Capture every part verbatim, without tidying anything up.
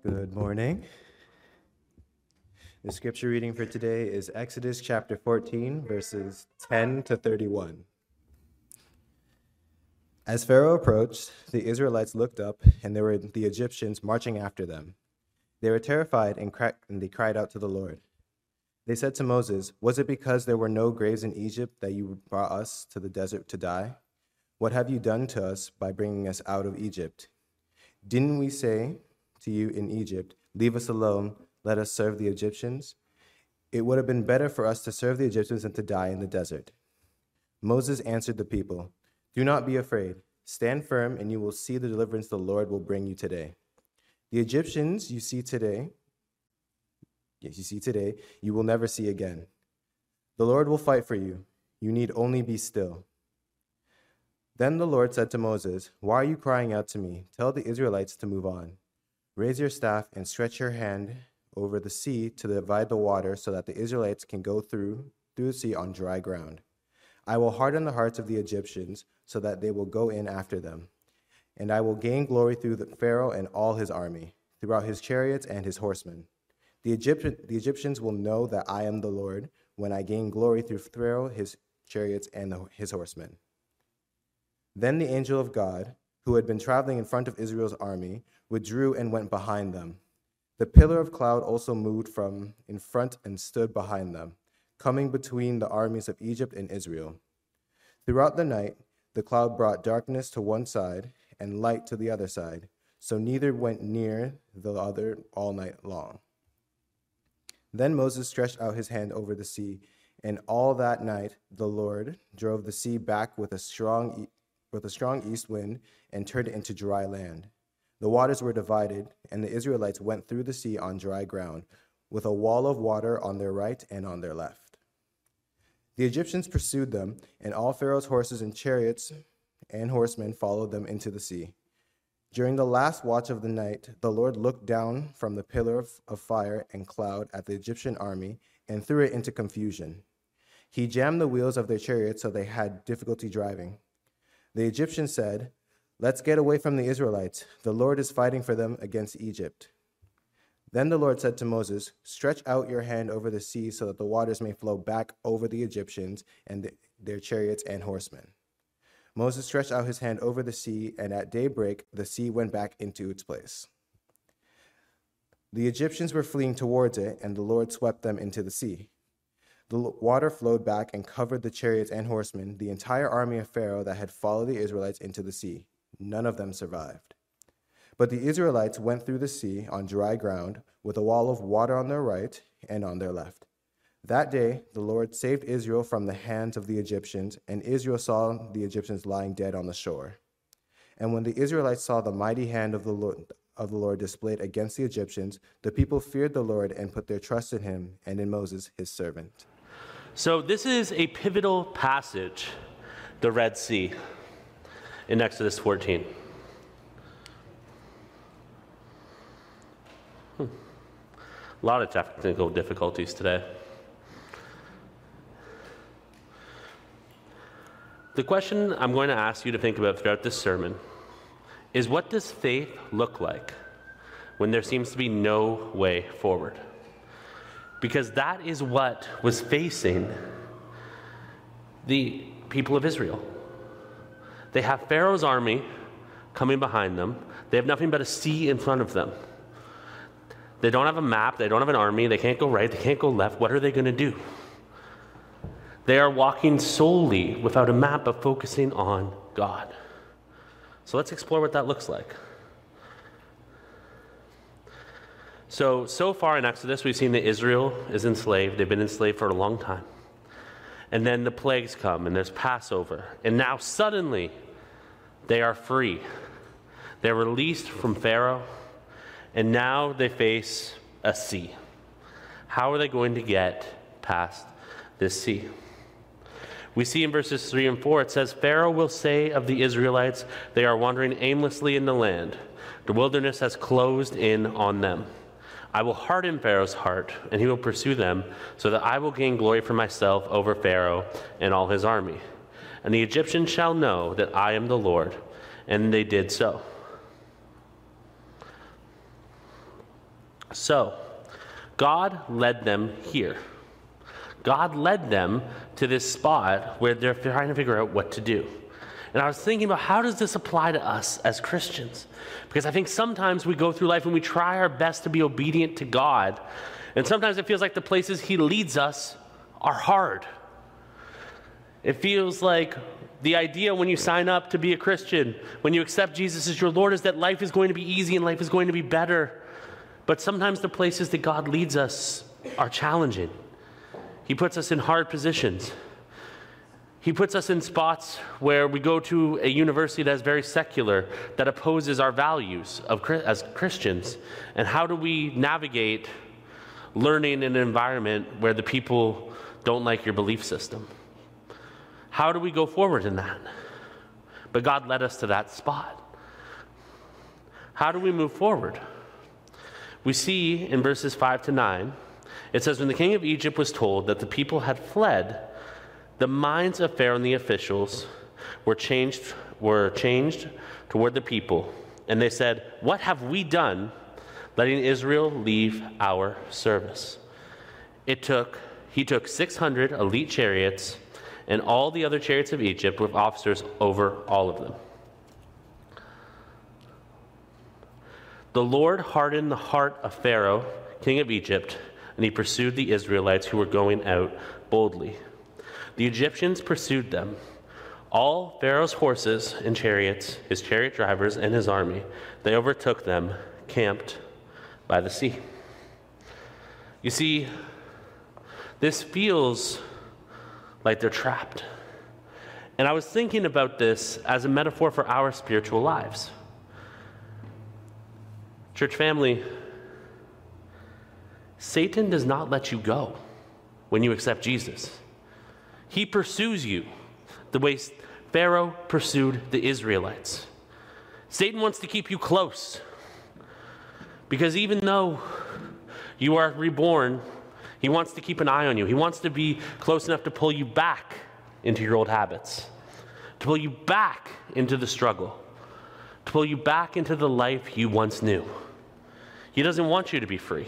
Good morning. The scripture reading for today is Exodus chapter fourteen, verses ten to thirty-one. As Pharaoh approached, the Israelites looked up, and there were the Egyptians marching after them. They were terrified and, cri- and they cried out to the Lord. They said to Moses, "Was it because there were no graves in Egypt that you brought us to the desert to die? What have you done to us by bringing us out of Egypt? Didn't we say to you in Egypt, 'Leave us alone, let us serve the Egyptians'? It would have been better for us to serve the Egyptians than to die in the desert." Moses answered the people, "Do not be afraid. Stand firm, and you will see the deliverance the Lord will bring you today. The Egyptians you see today, yes, you see today, you will never see again. The Lord will fight for you. You need only be still." Then the Lord said to Moses, "Why are you crying out to me? Tell the Israelites to move on. Raise your staff and stretch your hand over the sea to divide the water so that the Israelites can go through, through the sea on dry ground. I will harden the hearts of the Egyptians so that they will go in after them. And I will gain glory through the Pharaoh and all his army, throughout his chariots and his horsemen. The, Egypt, the Egyptians will know that I am the Lord when I gain glory through Pharaoh, his chariots, and the, his horsemen." Then the angel of God, who had been traveling in front of Israel's army, withdrew and went behind them. The pillar of cloud also moved from in front and stood behind them, coming between the armies of Egypt and Israel. Throughout the night, the cloud brought darkness to one side and light to the other side, so neither went near the other all night long. Then Moses stretched out his hand over the sea, and all that night the Lord drove the sea back with a strong with a strong east wind and turned it into dry land. The waters were divided, and the Israelites went through the sea on dry ground, with a wall of water on their right and on their left. The Egyptians pursued them, and all Pharaoh's horses and chariots and horsemen followed them into the sea. During the last watch of the night, the Lord looked down from the pillar of, of fire and cloud at the Egyptian army and threw it into confusion. He jammed the wheels of their chariots so they had difficulty driving. The Egyptians said, "Let's get away from the Israelites. The Lord is fighting for them against Egypt." Then the Lord said to Moses, "Stretch out your hand over the sea so that the waters may flow back over the Egyptians and their chariots and horsemen." Moses stretched out his hand over the sea, and at daybreak the sea went back into its place. The Egyptians were fleeing towards it, and the Lord swept them into the sea. The water flowed back and covered the chariots and horsemen, the entire army of Pharaoh that had followed the Israelites into the sea. None of them survived. But the Israelites went through the sea on dry ground, with a wall of water on their right and on their left. That day, the Lord saved Israel from the hands of the Egyptians, and Israel saw the Egyptians lying dead on the shore. And when the Israelites saw the mighty hand of the Lord, of the Lord displayed against the Egyptians, the people feared the Lord and put their trust in him and in Moses, his servant. So this is a pivotal passage, the Red Sea, in Exodus fourteen. Hmm. A lot of technical difficulties today. The question I'm going to ask you to think about throughout this sermon is, what does faith look like when there seems to be no way forward? Because that is what was facing the people of Israel. They have Pharaoh's army coming behind them. They have nothing but a sea in front of them. They don't have a map. They don't have an army. They can't go right. They can't go left. What are they going to do? They are walking solely without a map, but focusing on God. So let's explore what that looks like. So, so far in Exodus, we've seen that Israel is enslaved. They've been enslaved for a long time. And then the plagues come, and there's Passover. And now suddenly, they are free. They're released from Pharaoh, and now they face a sea. How are they going to get past this sea? We see in verses three and four, it says, "Pharaoh will say of the Israelites, they are wandering aimlessly in the land. The wilderness has closed in on them. I will harden Pharaoh's heart, and he will pursue them, so that I will gain glory for myself over Pharaoh and all his army. And the Egyptians shall know that I am the Lord." And they did so. So, God led them here. God led them to this spot where they're trying to figure out what to do. And I was thinking about, how does this apply to us as Christians? Because I think sometimes we go through life and we try our best to be obedient to God. And sometimes it feels like the places he leads us are hard. It feels like the idea when you sign up to be a Christian, when you accept Jesus as your Lord, is that life is going to be easy and life is going to be better. But sometimes the places that God leads us are challenging. He puts us in hard positions. He puts us in spots where we go to a university that's very secular, that opposes our values of, as Christians. And how do we navigate learning in an environment where the people don't like your belief system? How do we go forward in that? But God led us to that spot. How do we move forward? We see in verses five to nine, it says, when the king of Egypt was told that the people had fled, the minds of Pharaoh and the officials were changed, were changed toward the people. And they said, what have we done letting Israel leave our service? It took, he took six hundred elite chariots and all the other chariots of Egypt with officers over all of them. The Lord hardened the heart of Pharaoh, king of Egypt, and he pursued the Israelites who were going out boldly. The Egyptians pursued them, all Pharaoh's horses and chariots, his chariot drivers and his army. They overtook them, camped by the sea. You see, this feels like they're trapped. And I was thinking about this as a metaphor for our spiritual lives. Church family, Satan does not let you go when you accept Jesus. He pursues you the way Pharaoh pursued the Israelites. Satan wants to keep you close because even though you are reborn, he wants to keep an eye on you. He wants to be close enough to pull you back into your old habits, to pull you back into the struggle, to pull you back into the life you once knew. He doesn't want you to be free.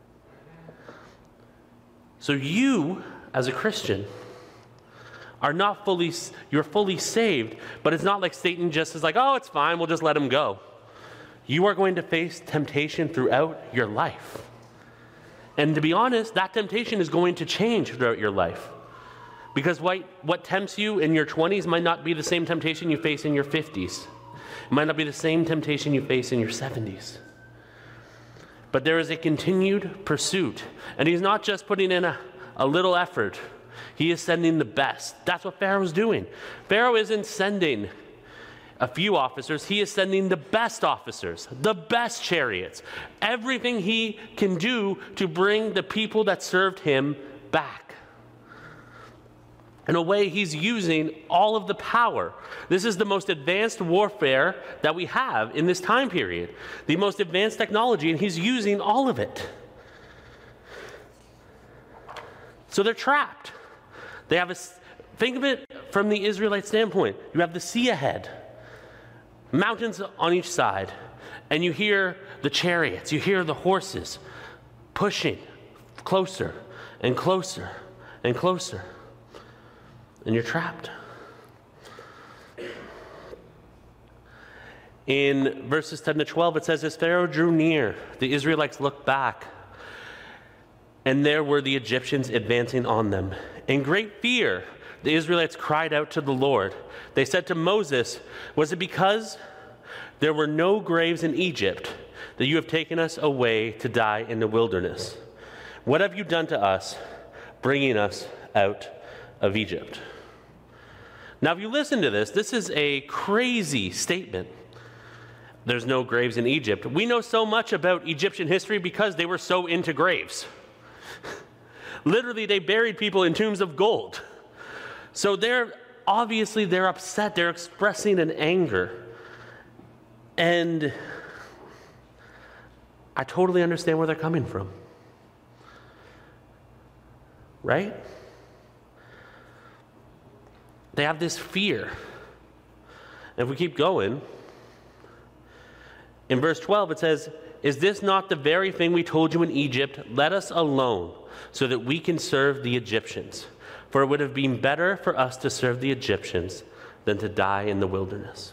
So you, as a Christian, are not fully, you're fully saved, but it's not like Satan just is like, oh, it's fine, we'll just let him go. You are going to face temptation throughout your life. And to be honest, that temptation is going to change throughout your life. Because what, what tempts you in your twenties might not be the same temptation you face in your fifties. It might not be the same temptation you face in your seventies. But there is a continued pursuit. And he's not just putting in a, a little effort. He is sending the best. That's what Pharaoh's doing. Pharaoh isn't sending a few officers. He is sending the best officers, the best chariots, everything he can do to bring the people that served him back. In a way, he's using all of the power. This is the most advanced warfare that we have in this time period, the most advanced technology, and he's using all of it. So they're trapped. They have a, think of it from the Israelite standpoint. You have the sea ahead, mountains on each side, and you hear the chariots, you hear the horses pushing closer and closer and closer, and you're trapped. In verses ten to twelve, it says, as Pharaoh drew near, the Israelites looked back, and there were the Egyptians advancing on them. In great fear, the Israelites cried out to the Lord. They said to Moses, was it because there were no graves in Egypt that you have taken us away to die in the wilderness? What have you done to us, bringing us out of Egypt? Now, if you listen to this, this is a crazy statement. There's no graves in Egypt. We know so much about Egyptian history because they were so into graves. Literally, they buried people in tombs of gold. So they're, obviously, they're upset. They're expressing an anger. And I totally understand where they're coming from. Right? They have this fear. And if we keep going, in verse twelve it says, is this not the very thing we told you in Egypt? Let us alone, so that we can serve the Egyptians. For it would have been better for us to serve the Egyptians than to die in the wilderness.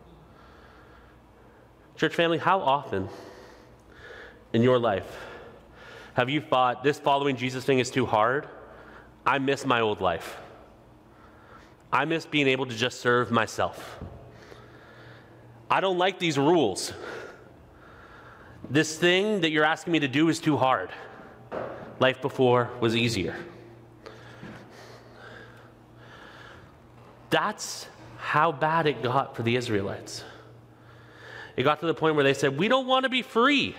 Church family, how often in your life have you thought, this following Jesus thing is too hard? I miss my old life. I miss being able to just serve myself. I don't like these rules. This thing that you're asking me to do is too hard. Life before was easier. That's how bad it got for the Israelites. It got to the point where they said, we don't want to be free.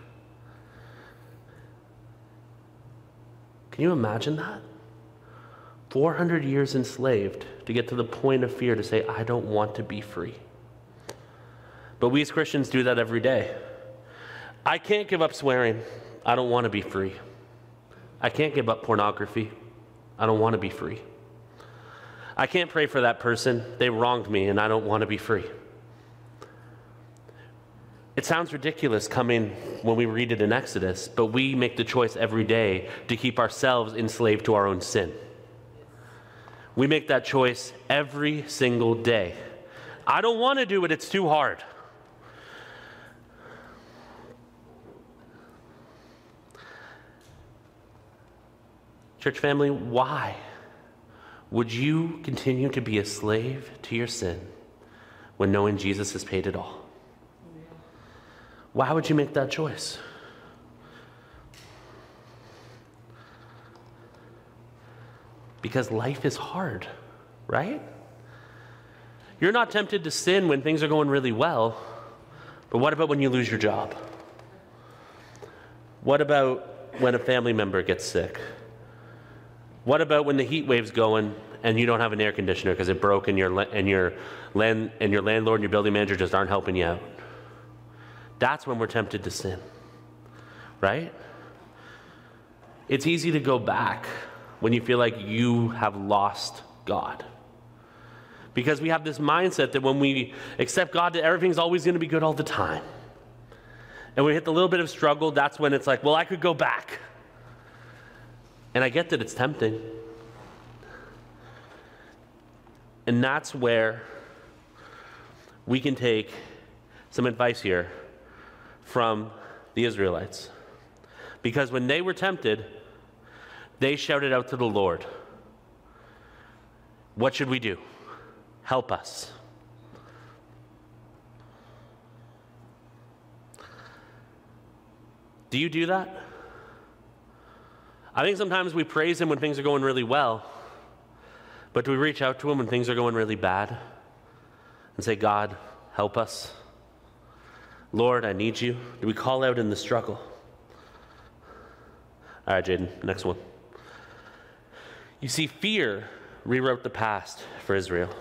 Can you imagine that? four hundred years enslaved to get to the point of fear to say, I don't want to be free. But we as Christians do that every day. I can't give up swearing. I don't want to be free. I can't give up pornography. I don't want to be free. I can't pray for that person. They wronged me and I don't want to be free. It sounds ridiculous coming when we read it in Exodus, but we make the choice every day to keep ourselves enslaved to our own sin. We make that choice every single day. I don't want to do it. It's too hard. Church family, why would you continue to be a slave to your sin when knowing Jesus has paid it all? Why would you make that choice? Because life is hard, right? You're not tempted to sin when things are going really well, but what about when you lose your job? What about when a family member gets sick? What about when the heat wave's going and you don't have an air conditioner because it broke and your and your land and your landlord and your building manager just aren't helping you out? That's when we're tempted to sin, right? It's easy to go back when you feel like you have lost God. Because we have this mindset that when we accept God, that everything's always going to be good all the time. And we hit the little bit of struggle, that's when it's like, well, I could go back. And I get that it's tempting. And that's where we can take some advice here from the Israelites. Because when they were tempted, they shouted out to the Lord, what should we do? Help us. Do you do that? I think sometimes we praise him when things are going really well, but do we reach out to him when things are going really bad and say, God, help us? Lord, I need you. Do we call out in the struggle? All right, Jaden, next one. You see, fear rewrote the past for Israel.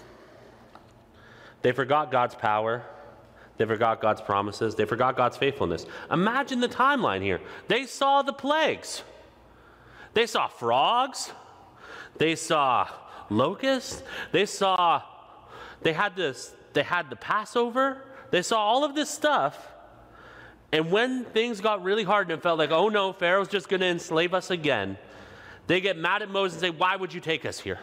They forgot God's power. They forgot God's promises. They forgot God's faithfulness. Imagine the timeline here. They saw the plagues. They saw frogs. They saw locusts. They saw, they had this, they had the Passover. They saw all of this stuff. And when things got really hard and it felt like, oh no, Pharaoh's just going to enslave us again, they get mad at Moses and say, why would you take us here?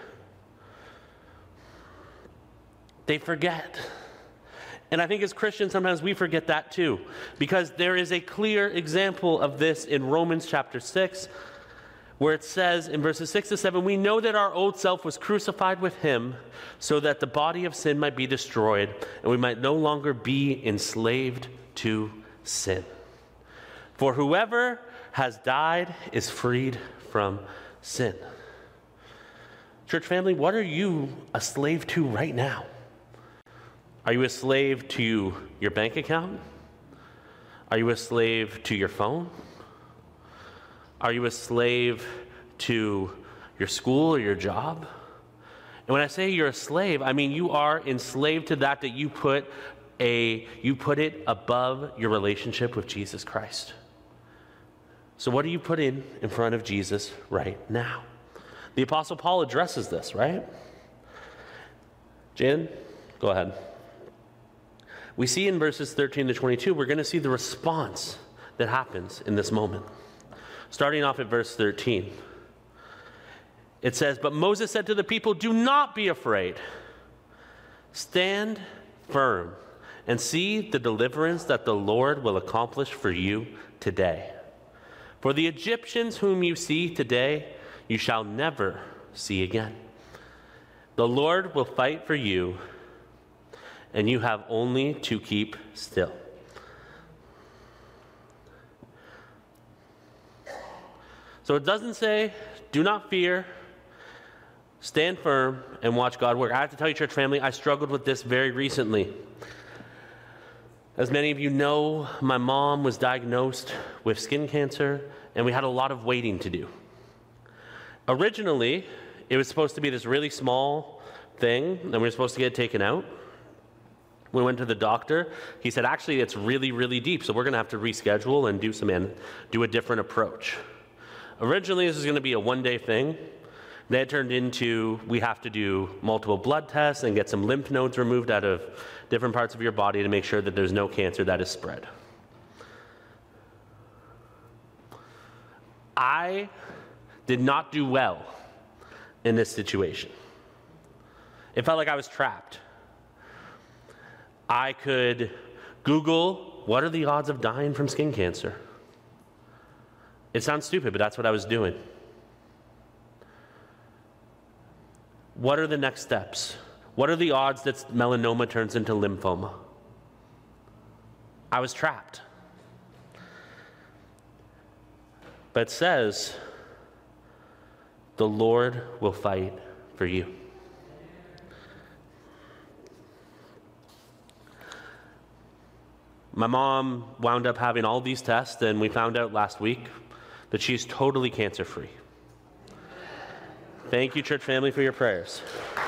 They forget. And I think as Christians, sometimes we forget that too, because there is a clear example of this in Romans chapter six, where it says in verses six to seven, we know that our old self was crucified with him so that the body of sin might be destroyed and we might no longer be enslaved to sin. For whoever has died is freed from sin. Church family, what are you a slave to right now? Are you a slave to your bank account? Are you a slave to your phone? Are you a slave to your school or your job? And when I say you're a slave, I mean you are enslaved to that that you put a you put it above your relationship with Jesus Christ. So what are you putting in front of Jesus right now? The Apostle Paul addresses this, right? Jan, go ahead. We see in verses thirteen to twenty-two, we're going to see the response that happens in this moment. Starting off at verse thirteen. It says, "But Moses said to the people, 'Do not be afraid. Stand firm and see the deliverance that the Lord will accomplish for you today. For the Egyptians whom you see today, you shall never see again. The Lord will fight for you, and you have only to keep still.'" So it doesn't say, do not fear, stand firm, and watch God work. I have to tell you, church family, I struggled with this very recently. As many of you know, my mom was diagnosed with skin cancer, and we had a lot of waiting to do. Originally, it was supposed to be this really small thing, and we were supposed to get it taken out. We went to the doctor. He said, actually, it's really, really deep, so we're going to have to reschedule and do some and do a different approach. Originally, this was going to be a one-day thing. Then it turned into we have to do multiple blood tests and get some lymph nodes removed out of different parts of your body to make sure that there's no cancer that is spread. I did not do well in this situation. It felt like I was trapped. I could Google, what are the odds of dying from skin cancer? It sounds stupid, but that's what I was doing. What are the next steps? What are the odds that melanoma turns into lymphoma? I was trapped. But it says, the Lord will fight for you. My mom wound up having all these tests, and we found out last week that she's totally cancer-free. Thank you, church family, for your prayers.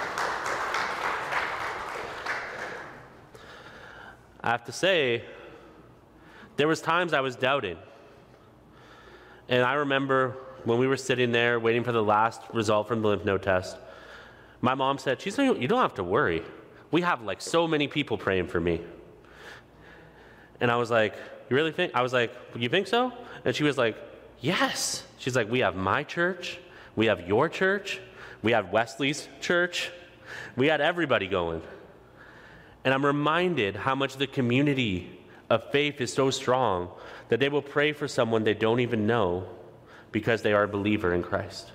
I have to say, there was times I was doubting. And I remember when we were sitting there waiting for the last result from the lymph node test, my mom said, She's like, you don't have to worry. We have like so many people praying for me. And I was like, you really think? I was like, you think so? And she was like, yes. She's like, we have my church. We have your church. We have Wesley's church. We had everybody going. And I'm reminded how much the community of faith is so strong that they will pray for someone they don't even know because they are a believer in Christ.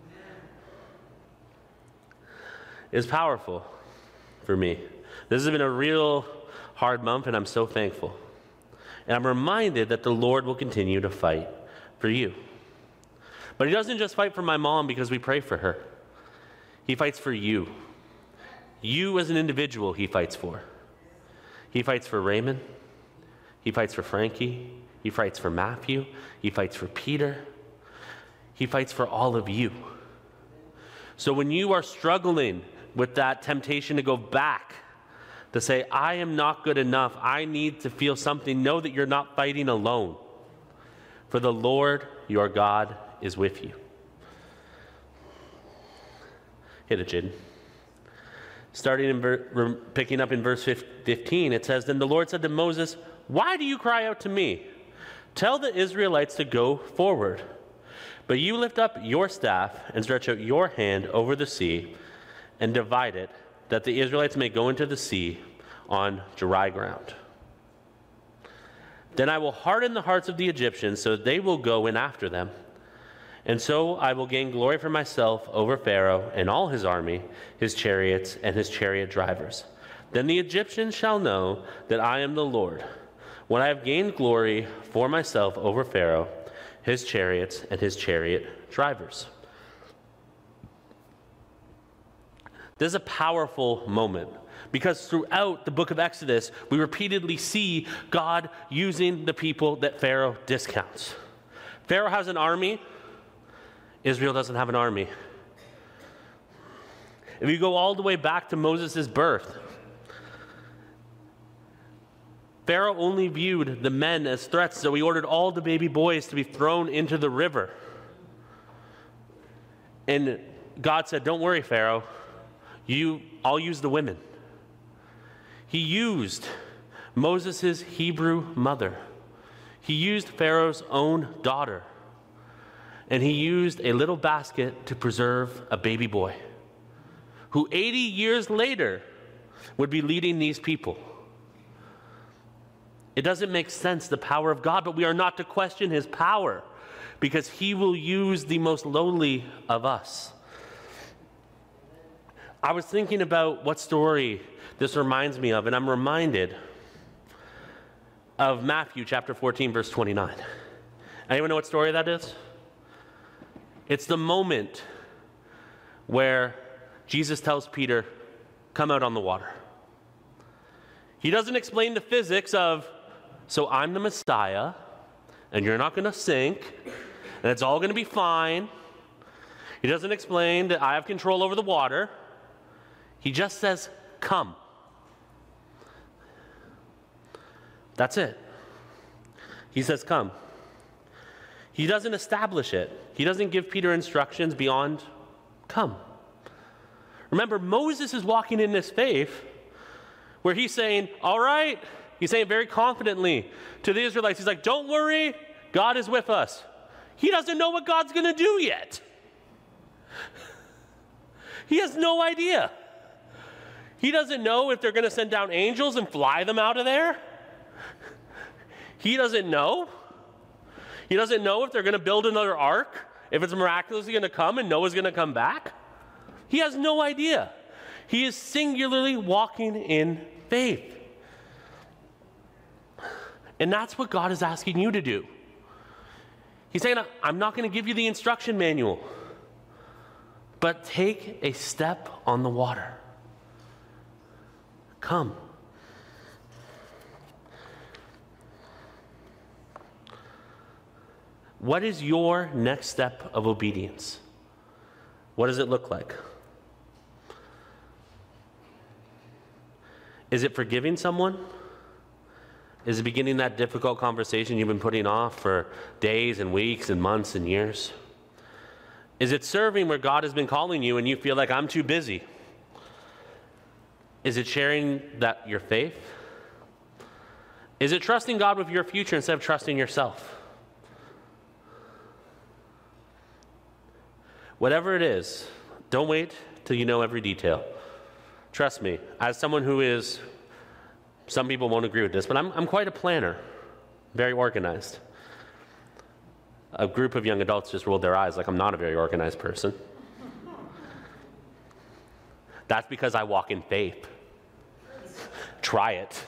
It's powerful for me. This has been a real hard month, and I'm so thankful. And I'm reminded that the Lord will continue to fight for you. But he doesn't just fight for my mom because we pray for her. He fights for you. You as an individual, he fights for. He fights for Raymond. He fights for Frankie. He fights for Matthew. He fights for Peter. He fights for all of you. So when you are struggling with that temptation to go back, to say, I am not good enough, I need to feel something, know that you're not fighting alone. For the Lord your God is with you. Hit it, Jaden. Starting in, ver- picking up in verse fifteen, it says, Then the Lord said to Moses, Why do you cry out to me? Tell the Israelites to go forward. But you lift up your staff and stretch out your hand over the sea and divide it, that the Israelites may go into the sea on dry ground. Then I will harden the hearts of the Egyptians so that they will go in after them. And so I will gain glory for myself over Pharaoh and all his army, his chariots, and his chariot drivers. Then the Egyptians shall know that I am the Lord, when I have gained glory for myself over Pharaoh, his chariots, and his chariot drivers. This is a powerful moment because throughout the book of Exodus, we repeatedly see God using the people that Pharaoh discounts. Pharaoh has an army. Israel doesn't have an army. If you go all the way back to Moses' birth, Pharaoh only viewed the men as threats, so he ordered all the baby boys to be thrown into the river. And God said, don't worry, Pharaoh. You, I'll use the women. He used Moses' Hebrew mother. He used Pharaoh's own daughter. And he used a little basket to preserve a baby boy who eighty years later would be leading these people. It doesn't make sense, the power of God, but we are not to question his power because he will use the most lowly of us. I was thinking about what story this reminds me of, and I'm reminded of Matthew chapter fourteen, verse twenty-nine. Anyone know what story that is? It's the moment where Jesus tells Peter, come out on the water. He doesn't explain the physics of, so I'm the Messiah, and you're not going to sink, and it's all going to be fine. He doesn't explain that I have control over the water. He just says, come. That's it. He says, come. He doesn't establish it. He doesn't give Peter instructions beyond, come. Remember, Moses is walking in this faith where he's saying, all right, he's saying very confidently to the Israelites, he's like, don't worry, God is with us. He doesn't know what God's going to do yet. He has no idea. He doesn't know if they're going to send down angels and fly them out of there. He doesn't know. He doesn't know if they're going to build another ark, if it's miraculously going to come and Noah's going to come back. He has no idea. He is singularly walking in faith. And that's what God is asking you to do. He's saying, I'm not going to give you the instruction manual, but take a step on the water. Come. What is your next step of obedience? What does it look like? Is it forgiving someone? Is it beginning that difficult conversation you've been putting off for days and weeks and months and years? Is it serving where God has been calling you and you feel like I'm too busy? Is it sharing that your faith? Is it trusting God with your future instead of trusting yourself? Whatever it is, don't wait till you know every detail. Trust me, as someone who is, some people won't agree with this, but I'm, I'm quite a planner, very organized. A group of young adults just rolled their eyes like I'm not a very organized person. That's because I walk in faith. Try it.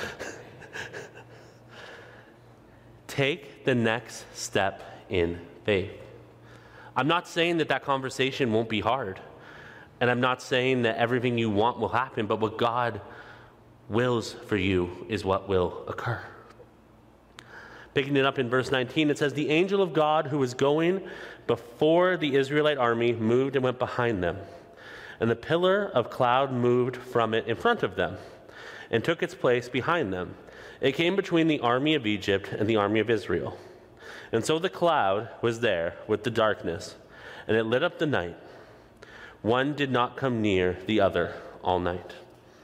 Take the next step in faith. I'm not saying that that conversation won't be hard. And I'm not saying that everything you want will happen, but what God wills for you is what will occur. Picking it up in verse nineteen, it says, the angel of God who was going before the Israelite army moved and went behind them. And the pillar of cloud moved from it in front of them and took its place behind them. It came between the army of Egypt and the army of Israel. And so the cloud was there with the darkness, and it lit up the night. One did not come near the other all night.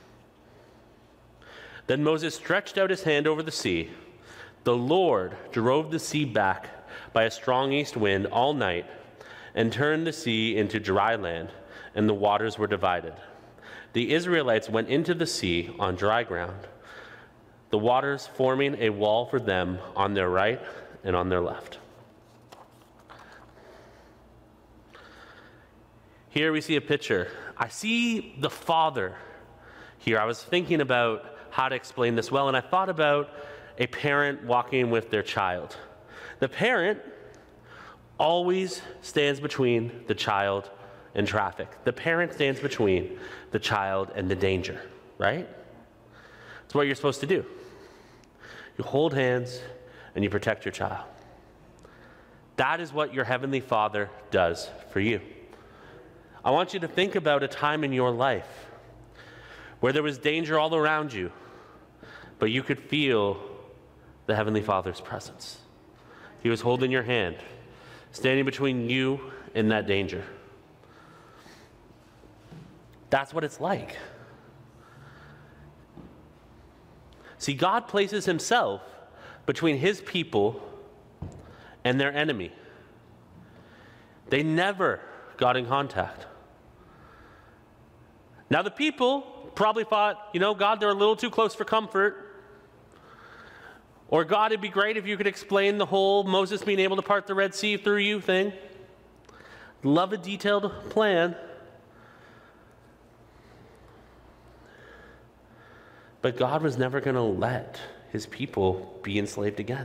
Then Moses stretched out his hand over the sea. The Lord drove the sea back by a strong east wind all night and turned the sea into dry land, and the waters were divided. The Israelites went into the sea on dry ground, the waters forming a wall for them on their right and on their left. Here we see a picture. I see the Father here. I was thinking about how to explain this well, and I thought about a parent walking with their child. The parent always stands between the child and traffic. The parent stands between the child and the danger, right? It's what you're supposed to do. You hold hands and you protect your child. That is what your Heavenly Father does for you. I want you to think about a time in your life where there was danger all around you, but you could feel the Heavenly Father's presence. He was holding your hand, standing between you and that danger. That's what it's like. See, God places himself between his people and their enemy. They never got in contact. Now, the people probably thought, you know, God, they're a little too close for comfort. Or, God, it'd be great if you could explain the whole Moses being able to part the Red Sea through you thing. Love a detailed plan. But God was never going to let his people be enslaved again.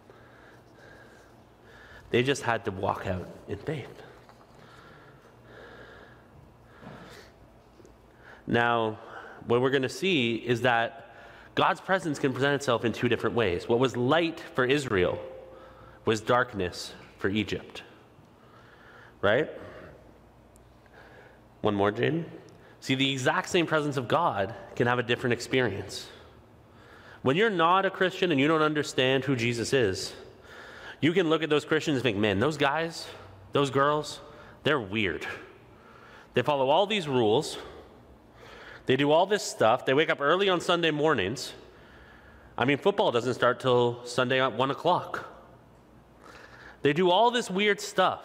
They just had to walk out in faith. Now, what we're going to see is that God's presence can present itself in two different ways. What was light for Israel was darkness for Egypt. Right? One more, Jaden. See, the exact same presence of God can have a different experience. When you're not a Christian and you don't understand who Jesus is, you can look at those Christians and think, man, those guys, those girls, they're weird. They follow all these rules. They do all this stuff. They wake up early on Sunday mornings. I mean, football doesn't start till Sunday at one o'clock. They do all this weird stuff.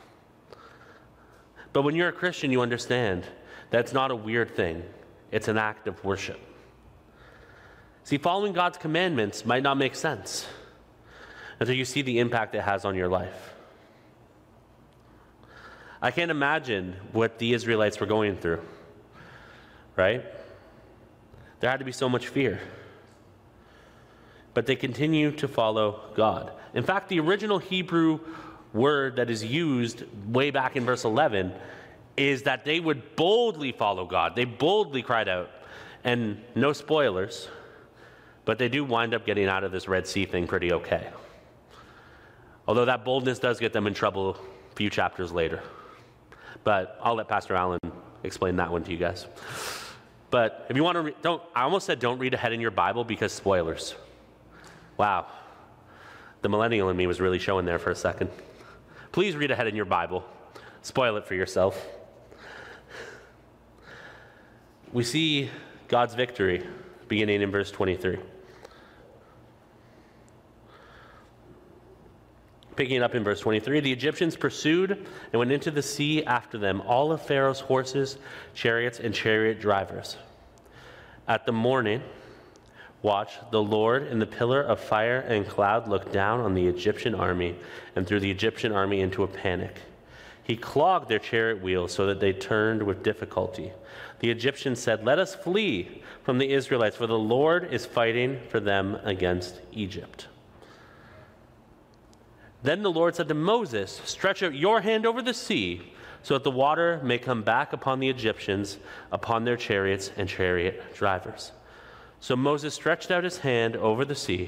But when you're a Christian, you understand that's not a weird thing. It's an act of worship. See, following God's commandments might not make sense until you see the impact it has on your life. I can't imagine what the Israelites were going through, right? There had to be so much fear. But they continue to follow God. In fact, the original Hebrew word that is used way back in verse eleven is that they would boldly follow God. They boldly cried out. And no spoilers, but they do wind up getting out of this Red Sea thing pretty okay. Although that boldness does get them in trouble a few chapters later. But I'll let Pastor Allen explain that one to you guys. But if you want to, re- don't, I almost said don't read ahead in your Bible because spoilers. Wow. The millennial in me was really showing there for a second. Please read ahead in your Bible. Spoil it for yourself. We see God's victory beginning in verse twenty-three. Picking it up in verse twenty-three, the Egyptians pursued and went into the sea after them, all of Pharaoh's horses, chariots, and chariot drivers. At the morning watch, the Lord in the pillar of fire and cloud looked down on the Egyptian army and threw the Egyptian army into a panic. He clogged their chariot wheels so that they turned with difficulty. The Egyptians said, "Let us flee from the Israelites, for the Lord is fighting for them against Egypt." Then the Lord said to Moses, "Stretch out your hand over the sea, so that the water may come back upon the Egyptians, upon their chariots and chariot drivers." So Moses stretched out his hand over the sea,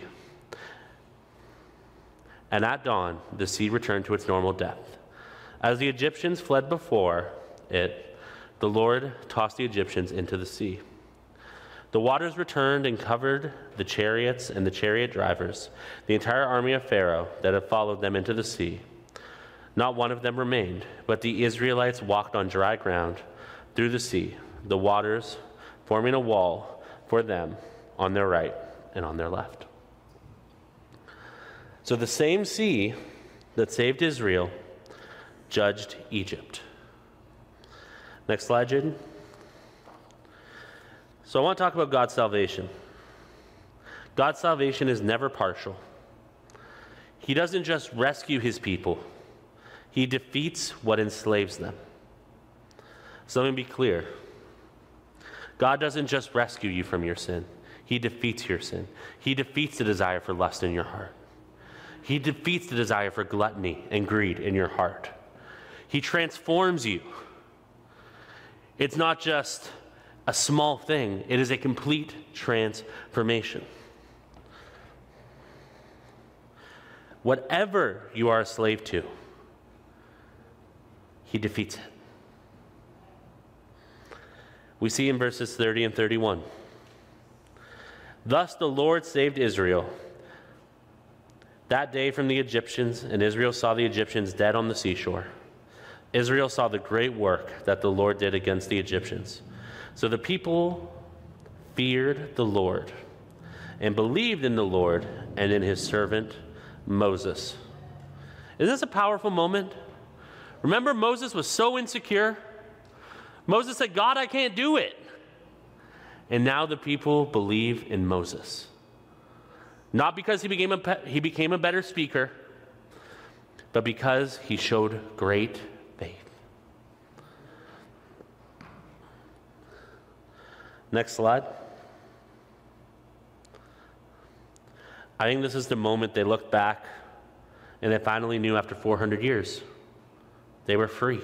and at dawn the sea returned to its normal depth. As the Egyptians fled before it, the Lord tossed the Egyptians into the sea. The waters returned and covered the chariots and the chariot drivers, the entire army of Pharaoh that had followed them into the sea. Not one of them remained, but the Israelites walked on dry ground through the sea, the waters forming a wall for them on their right and on their left. So the same sea that saved Israel judged Egypt. Next slide, Jaden. So I want to talk about God's salvation. God's salvation is never partial. He doesn't just rescue his people. He defeats what enslaves them. So let me be clear. God doesn't just rescue you from your sin. He defeats your sin. He defeats the desire for lust in your heart. He defeats the desire for gluttony and greed in your heart. He transforms you. It's not just a small thing. It is a complete transformation. Whatever you are a slave to, he defeats it. We see in verses thirty and thirty-one. Thus the Lord saved Israel that day from the Egyptians, and Israel saw the Egyptians dead on the seashore. Israel saw the great work that the Lord did against the Egyptians. So the people feared the Lord and believed in the Lord and in his servant Moses. Is this a powerful moment? Remember, Moses was so insecure. Moses said, God, I can't do it. And now the people believe in Moses. Not because he became a, pe- he became a better speaker, but because he showed great faith. Next slide. I think this is the moment they looked back and they finally knew after four hundred years they were free.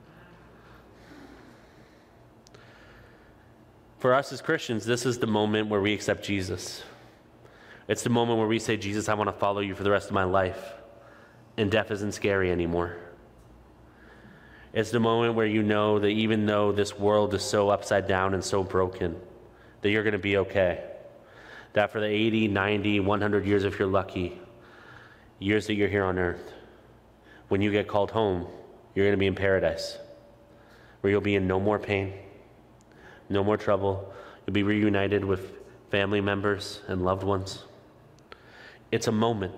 For us as Christians, this is the moment where we accept Jesus. It's the moment where we say, Jesus, I want to follow you for the rest of my life. And death isn't scary anymore. It's the moment where you know that even though this world is so upside down and so broken, that you're going to be okay. That for the eighty, ninety, one hundred years, if you're lucky, years that you're here on earth, when you get called home, you're going to be in paradise, where you'll be in no more pain, no more trouble. You'll be reunited with family members and loved ones. It's a moment.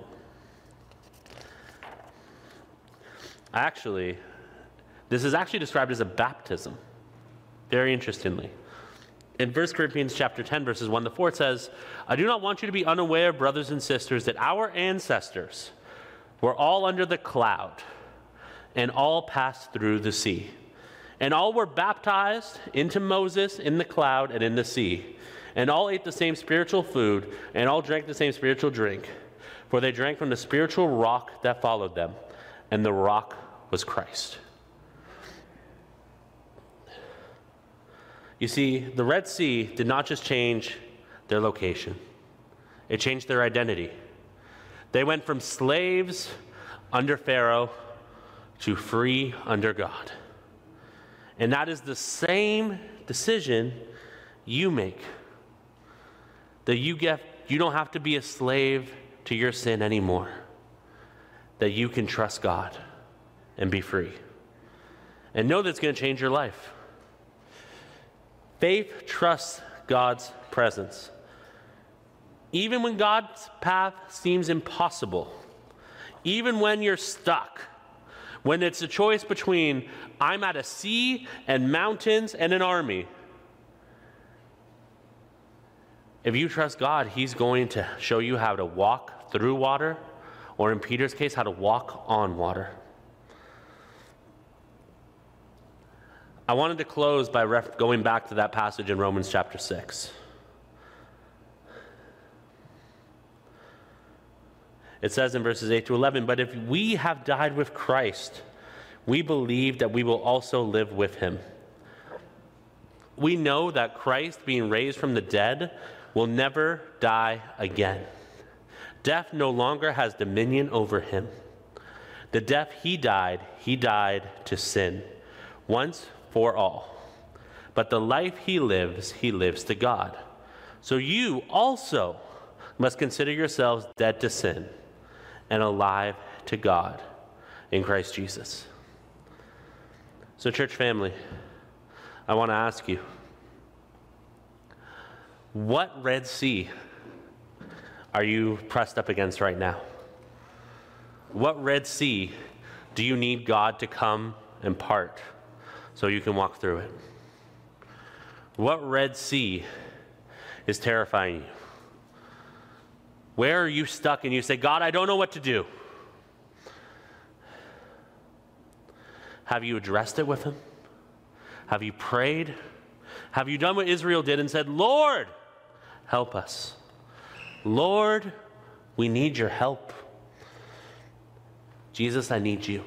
Actually, this is actually described as a baptism, very interestingly. In First Corinthians chapter ten, verses one to four, it says, I do not want you to be unaware, brothers and sisters, that our ancestors were all under the cloud and all passed through the sea. And all were baptized into Moses in the cloud and in the sea. And all ate the same spiritual food, and all drank the same spiritual drink. For they drank from the spiritual rock that followed them, and the rock was Christ. You see, the Red Sea did not just change their location. It changed their identity. They went from slaves under Pharaoh to free under God. And that is the same decision you make. That you get, you don't have to be a slave to your sin anymore. That you can trust God and be free. And know that it's going to change your life. Faith trusts God's presence. Even when God's path seems impossible, even when you're stuck, when it's a choice between I'm at a sea and mountains and an army, if you trust God, he's going to show you how to walk through water, or in Peter's case, how to walk on water. I wanted to close by ref- going back to that passage in Romans chapter six. It says in verses eight to eleven, but if we have died with Christ, we believe that we will also live with him. We know that Christ, being raised from the dead, will never die again. Death no longer has dominion over him. The death he died, he died to sin, once for all. But the life he lives, he lives to God. So you also must consider yourselves dead to sin and alive to God in Christ Jesus. So, church family, I want to ask you, what Red Sea are you pressed up against right now? What Red Sea do you need God to come and part so you can walk through it? What Red Sea is terrifying you? Where are you stuck and you say, God, I don't know what to do? Have you addressed it with him? Have you prayed? Have you done what Israel did and said, Lord, help us. Lord, we need your help. Jesus, I need you.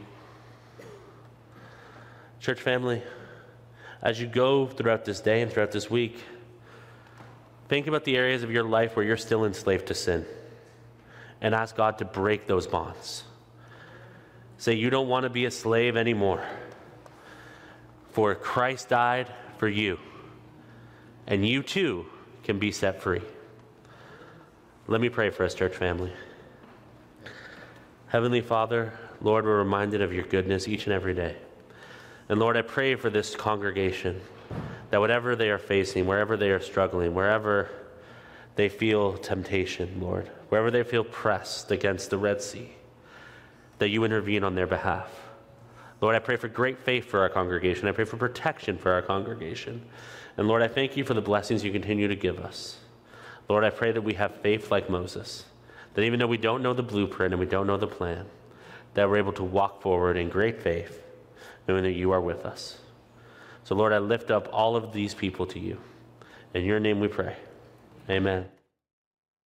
Church family, as you go throughout this day and throughout this week, think about the areas of your life where you're still enslaved to sin and ask God to break those bonds. Say, you don't want to be a slave anymore, for Christ died for you, and you too can be set free. Let me pray for us, church family. Heavenly Father, Lord, we're reminded of your goodness each and every day. And Lord, I pray for this congregation, that whatever they are facing, wherever they are struggling, wherever they feel temptation, Lord, wherever they feel pressed against the Red Sea, that you intervene on their behalf. Lord, I pray for great faith for our congregation. I pray for protection for our congregation. And Lord, I thank you for the blessings you continue to give us. Lord, I pray that we have faith like Moses, that even though we don't know the blueprint and we don't know the plan, that we're able to walk forward in great faith, knowing that you are with us. So Lord, I lift up all of these people to you. In your name we pray. Amen.